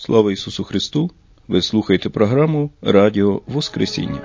Слава Ісусу Христу! Ви слухаєте програму «Радіо Воскресіння».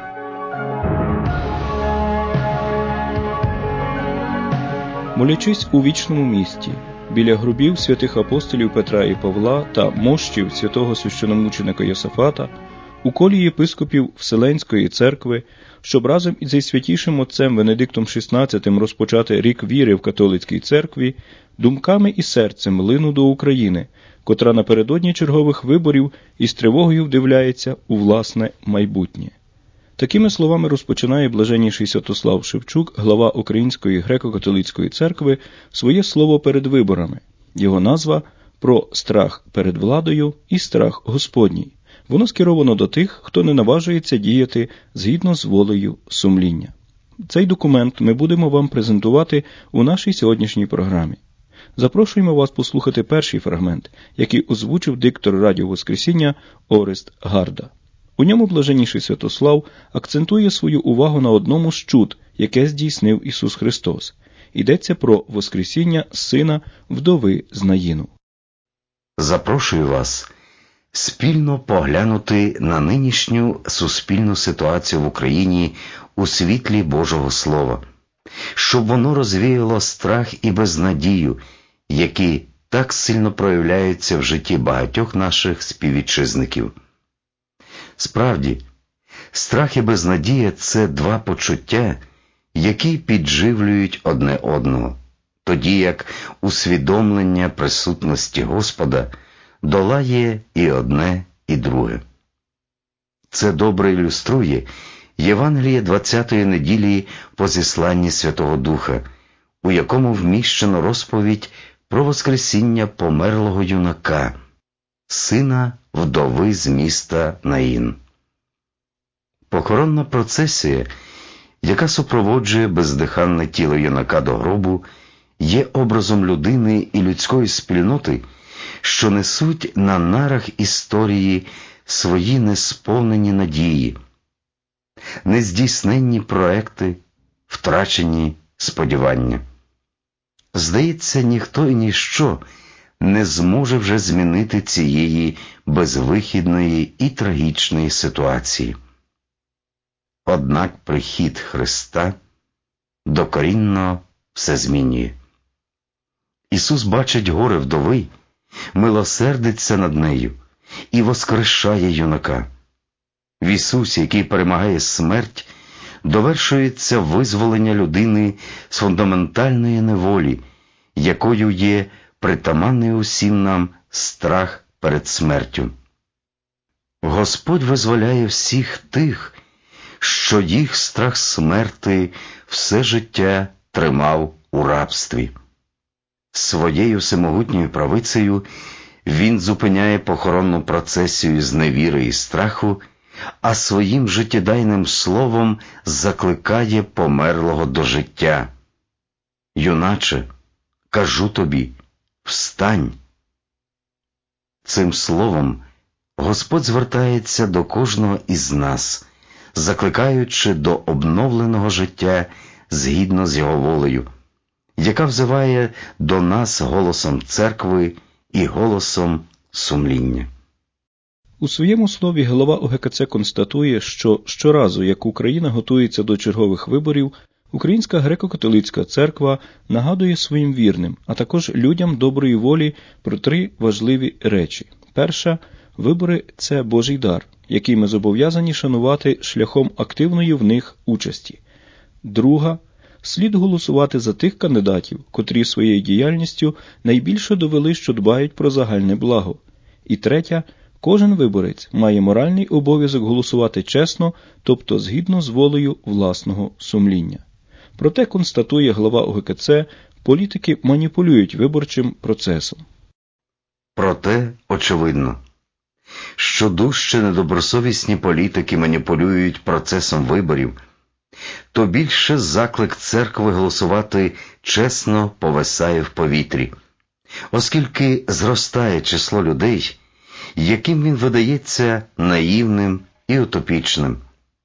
Молячись у вічному місті, біля гробів святих апостолів Петра і Павла та мощів святого священомученика Йосафата, у колі єпископів Вселенської церкви, щоб разом із найсвятішим отцем Венедиктом XVI розпочати рік віри в католицькій церкві, думками і серцем лину до України, котра напередодні чергових виборів із тривогою вдивляється у власне майбутнє. Такими словами розпочинає блаженніший Святослав Шевчук, глава Української греко-католицької церкви, своє слово перед виборами. Його назва «Про страх перед владою і страх Господній». Воно скеровано до тих, хто не наважується діяти згідно з волею сумління. Цей документ ми будемо вам презентувати у нашій сьогоднішній програмі. Запрошуємо вас послухати перший фрагмент, який озвучив диктор Радіо Воскресіння Орест Гарда. У ньому блаженніший Святослав акцентує свою увагу на одному з чуд, яке здійснив Ісус Христос. Йдеться про воскресіння сина вдови з Наїну. Запрошую вас спільно поглянути на нинішню суспільну ситуацію в Україні у світлі Божого Слова, щоб воно розвіяло страх і безнадію, які так сильно проявляються в житті багатьох наших співвітчизників. Справді, страх і безнадія – це два почуття, які підживлюють одне одного, тоді як усвідомлення присутності Господа долає і одне, і друге. Це добре ілюструє Євангеліє 20-ї неділі по зісланні Святого Духа, у якому вміщено розповідь про воскресіння померлого юнака, сина вдови з міста Наїн. Похоронна процесія, яка супроводжує бездиханне тіло юнака до гробу, є образом людини і людської спільноти, що несуть на нарах історії свої несповнені надії, нездійсненні проекти, втрачені сподівання. Здається, ніхто і ніщо не зможе вже змінити цієї безвихідної і трагічної ситуації. Однак прихід Христа докорінно все змінює. Ісус бачить горе вдови, милосердиться над нею і воскрешає юнака. В Ісусі, який перемагає смерть, довершується визволення людини з фундаментальної неволі, якою є притаманний усім нам страх перед смертю. Господь визволяє всіх тих, що їх страх смерти все життя тримав у рабстві. Своєю всемогутньою правицею Він зупиняє похоронну процесію з невіри і страху, а своїм життєдайним словом закликає померлого до життя. «Юначе, кажу тобі, встань!» Цим словом Господь звертається до кожного із нас, закликаючи до обновленого життя згідно з Його волею, яка взиває до нас голосом церкви і голосом сумління. У своєму слові голова ОГКЦ констатує, що щоразу, як Україна готується до чергових виборів, Українська греко-католицька церква нагадує своїм вірним, а також людям доброї волі про три важливі речі. Перша – вибори – це Божий дар, який ми зобов'язані шанувати шляхом активної в них участі. Друга – слід голосувати за тих кандидатів, котрі своєю діяльністю найбільше довели, що дбають про загальне благо. І третя – кожен виборець має моральний обов'язок голосувати чесно, тобто згідно з волею власного сумління. Проте, констатує глава ОГКЦ, політики маніпулюють виборчим процесом. Проте, очевидно, що дужче недобросовісні політики маніпулюють процесом виборів, то більше заклик церкви голосувати чесно повисає в повітрі, оскільки зростає число людей, яким він видається наївним і утопічним.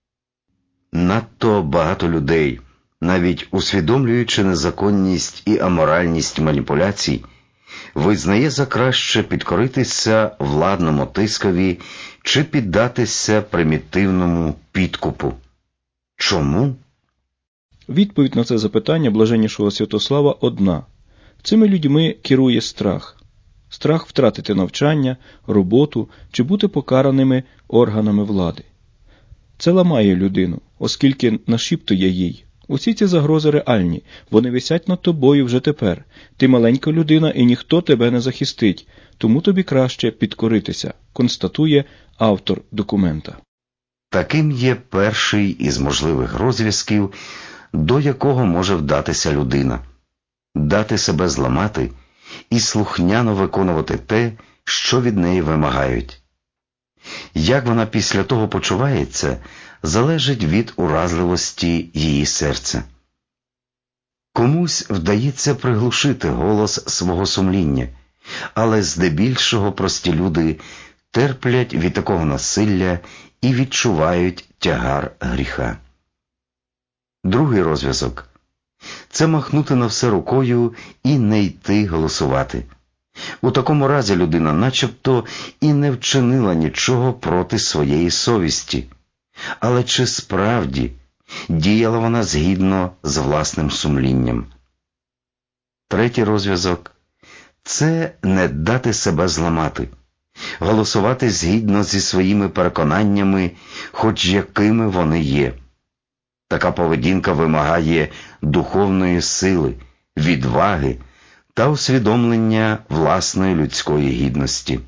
Надто багато людей, навіть усвідомлюючи незаконність і аморальність маніпуляцій, визнає за краще підкоритися владному тискові чи піддатися примітивному підкупу. Чому? Відповідь на це запитання блаженнішого Святослава одна. Цими людьми керує страх. Страх втратити навчання, роботу чи бути покараними органами влади. Це ламає людину, оскільки нашіптує їй. Усі ці загрози реальні, вони висять над тобою вже тепер. Ти маленька людина і ніхто тебе не захистить, тому тобі краще підкоритися, констатує автор документа. Таким є перший із можливих розв'язків, до якого може вдатися людина. Дати себе зламати і слухняно виконувати те, що від неї вимагають. Як вона після того почувається, залежить від уразливості її серця. Комусь вдається приглушити голос свого сумління, але здебільшого прості люди терплять від такого насилля і відчувають тягар гріха. Другий розв'язок – це махнути на все рукою і не йти голосувати. У такому разі людина начебто і не вчинила нічого проти своєї совісті. Але чи справді діяла вона згідно з власним сумлінням? Третій розв'язок – це не дати себе зламати, голосувати згідно зі своїми переконаннями, хоч якими вони є. Така поведінка вимагає духовної сили, відваги та усвідомлення власної людської гідності.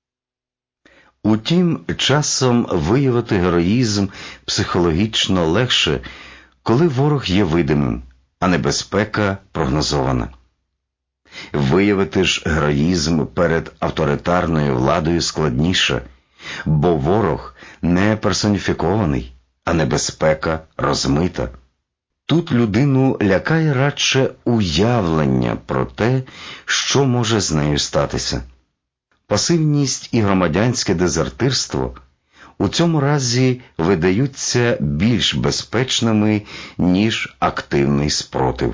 Утім, часом виявити героїзм психологічно легше, коли ворог є видимим, а небезпека прогнозована. Виявити ж героїзм перед авторитарною владою складніше, бо ворог не персоніфікований, а небезпека розмита. Тут людину лякає радше уявлення про те, що може з нею статися. Пасивність і громадянське дезертирство у цьому разі видаються більш безпечними, ніж активний спротив.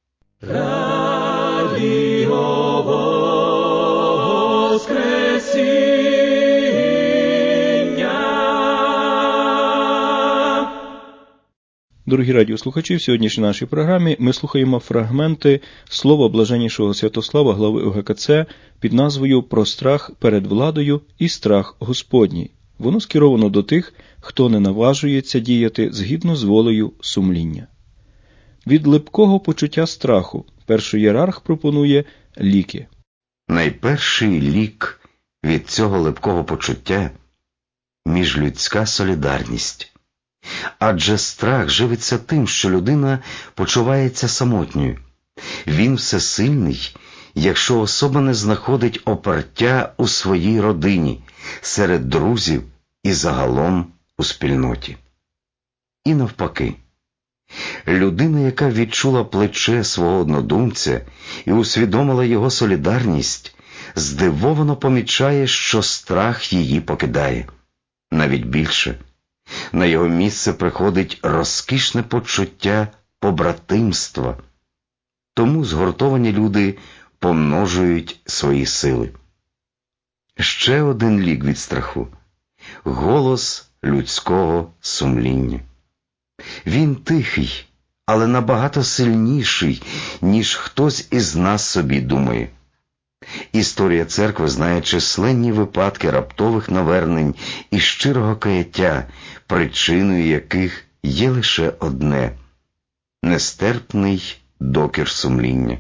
Дорогі радіослухачі, в сьогоднішній нашій програмі ми слухаємо фрагменти слова блаженнішого Святослава, глави УГКЦ, під назвою «Про страх перед владою і страх Господній». Воно скеровано до тих, хто не наважується діяти згідно з волею сумління. Від липкого почуття страху перший ієрарх пропонує ліки. Найперший лік від цього липкого почуття – міжлюдська солідарність. Адже страх живиться тим, що людина почувається самотньою. Він всесильний, якщо особа не знаходить опертя у своїй родині, серед друзів і загалом у спільноті. І навпаки. Людина, яка відчула плече свого однодумця і усвідомила його солідарність, здивовано помічає, що страх її покидає. Навіть більше. На його місце приходить розкішне почуття побратимства. Тому згуртовані люди помножують свої сили. Ще один лік від страху – голос людського сумління. Він тихий, але набагато сильніший, ніж хтось із нас собі думає. Історія церкви знає численні випадки раптових навернень і щирого каяття, причиною яких є лише одне – нестерпний докір сумління.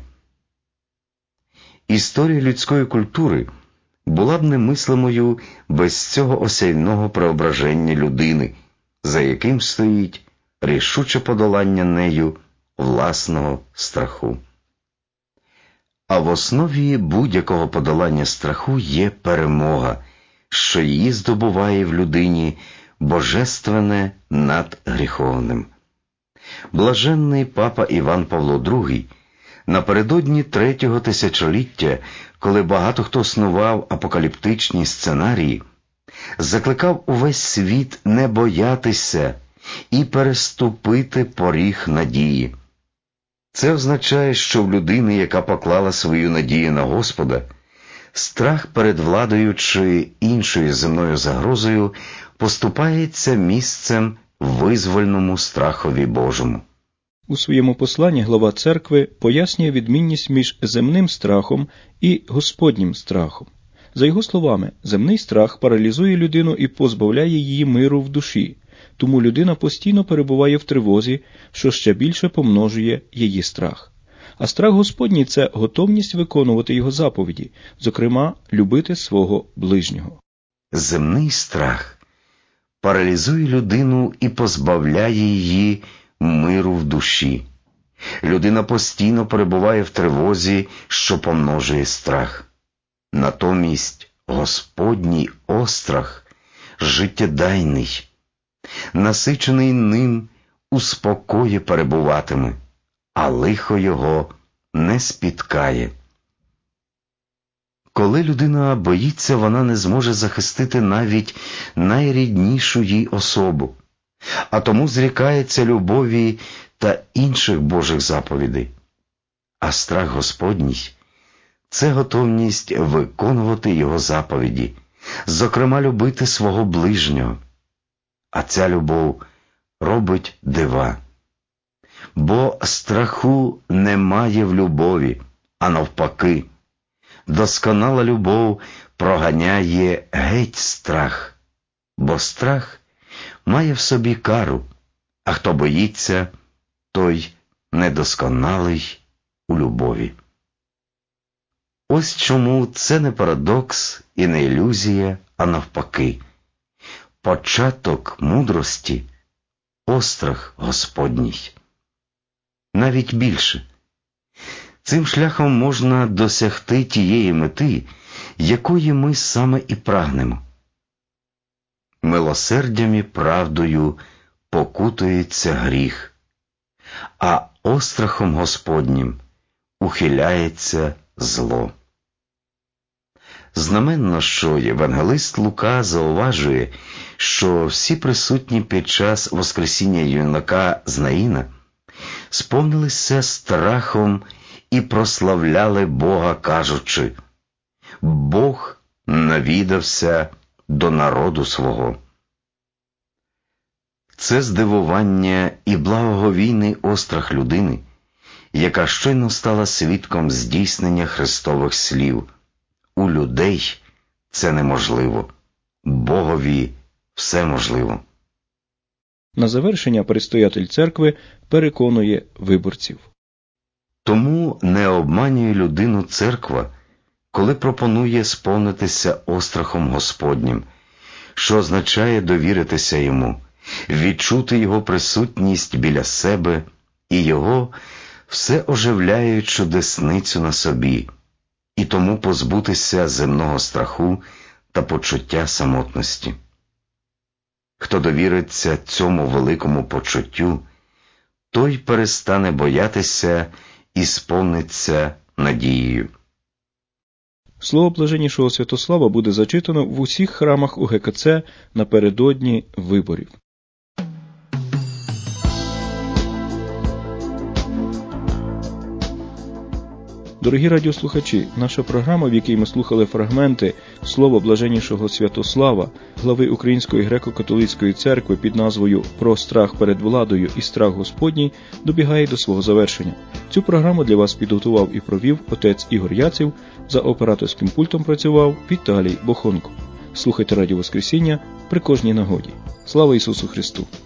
Історія людської культури була б немислимою без цього осяйного преображення людини, за яким стоїть рішуче подолання нею власного страху. А в основі будь-якого подолання страху є перемога, що її здобуває в людині божественне над гріховним. Блаженний папа Іван Павло II напередодні 3-го тисячоліття, коли багато хто снував апокаліптичні сценарії, закликав увесь світ не боятися і переступити поріг надії. Це означає, що в людини, яка поклала свою надію на Господа, Страх перед владою чи іншою земною загрозою поступається місцем визвольному страхові Божому. У своєму посланні глава церкви пояснює відмінність між земним страхом і Господнім страхом. За його словами, земний страх паралізує людину і позбавляє її миру в душі, тому людина постійно перебуває в тривозі, що ще більше помножує її страх. А страх Господній – це готовність виконувати його заповіді, зокрема, любити свого ближнього. Земний страх паралізує людину і позбавляє її миру в душі. Людина постійно перебуває в тривозі, що помножує страх. Натомість Господній острах життєдайний, насичений ним у спокої перебуватиме, а лихо його не спіткає. Коли людина боїться, вона не зможе захистити навіть найріднішу їй особу, а тому зрікається любові та інших Божих заповідей. А страх Господній – це готовність виконувати Його заповіді, зокрема любити свого ближнього. А ця любов робить дива. Бо страху немає в любові, а навпаки, досконала любов проганяє геть страх, бо страх має в собі кару, а хто боїться, той недосконалий у любові. Ось чому це не парадокс і не ілюзія, а навпаки. Початок мудрості – острах Господній. Навіть більше. Цим шляхом можна досягти тієї мети, якої ми саме і прагнемо. Милосердям і правдою покутується гріх, а острахом Господнім ухиляється зло. Знаменно, що євангелист Лука зауважує, що всі присутні під час воскресіння юнака з Наїна сповнилися страхом і прославляли Бога, кажучи: «Бог навідався до народу свого». Це здивування і благоговійний острах людини, яка щойно стала свідком здійснення Христових слів: «У людей це неможливо, Богові все можливо». На завершення предстоятель церкви переконує виборців. Тому не обманює людину церква, коли пропонує сповнитися острахом Господнім, що означає довіритися Йому, відчути Його присутність біля себе і Його всеоживляючу десницю на собі, і тому позбутися земного страху та почуття самотності. Хто довіриться цьому великому почуттю, той перестане боятися і сповниться надією. Слово блаженнішого Святослава буде зачитано в усіх храмах УГКЦ напередодні виборів. Дорогі радіослухачі, наша програма, в якій ми слухали фрагменти слова блаженнішого Святослава, глави Української греко-католицької церкви під назвою «Про страх перед владою і страх Господній», добігає до свого завершення. Цю програму для вас підготував і провів отець Ігор Яців, за операторським пультом працював Віталій Бохонко. Слухайте Радіо Воскресіння при кожній нагоді. Слава Ісусу Христу!